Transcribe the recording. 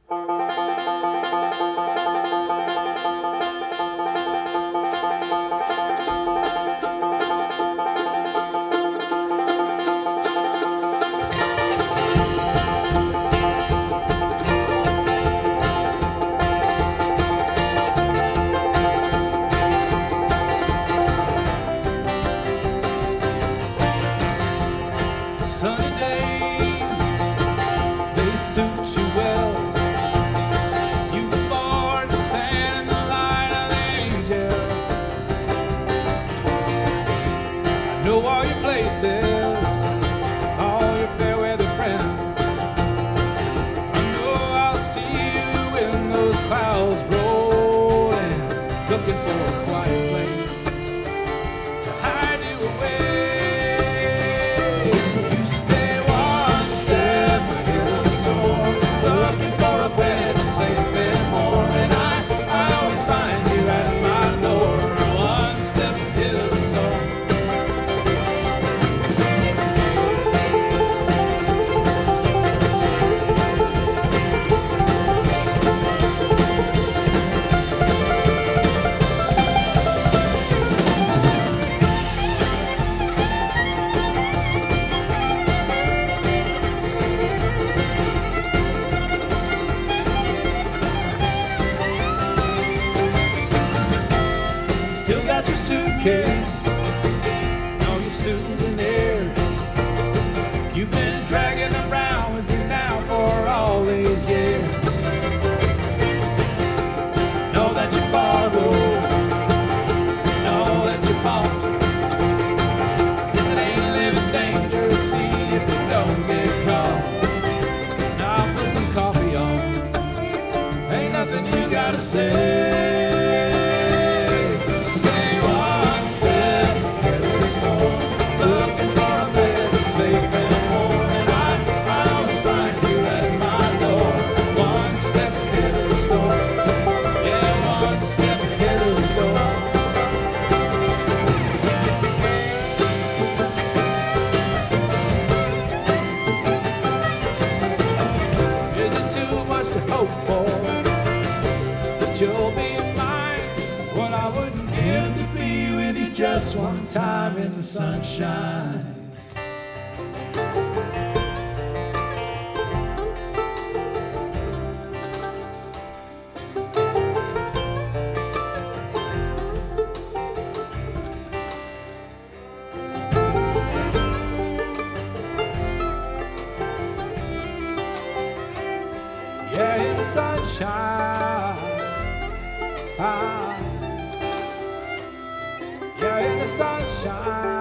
Sunny days, they suit you well. You were born to stand in the light of the angels. I know all your places, all your fair weather friends. I know I'll see you in those clouds rolling, looking for a quiet place to hide you away. Still got your suitcase and all your souvenirs. You've been dragging around with you now for all these years. Know that you borrowed, know that you bought. Guess it ain't living dangerously if you don't get caught. Now I'll put some coffee on, ain't nothing you gotta say. You'll be mine. What I wouldn't give to be with you just one time in the sunshine. Yeah, in the sunshine. Yeah, in the sunshine.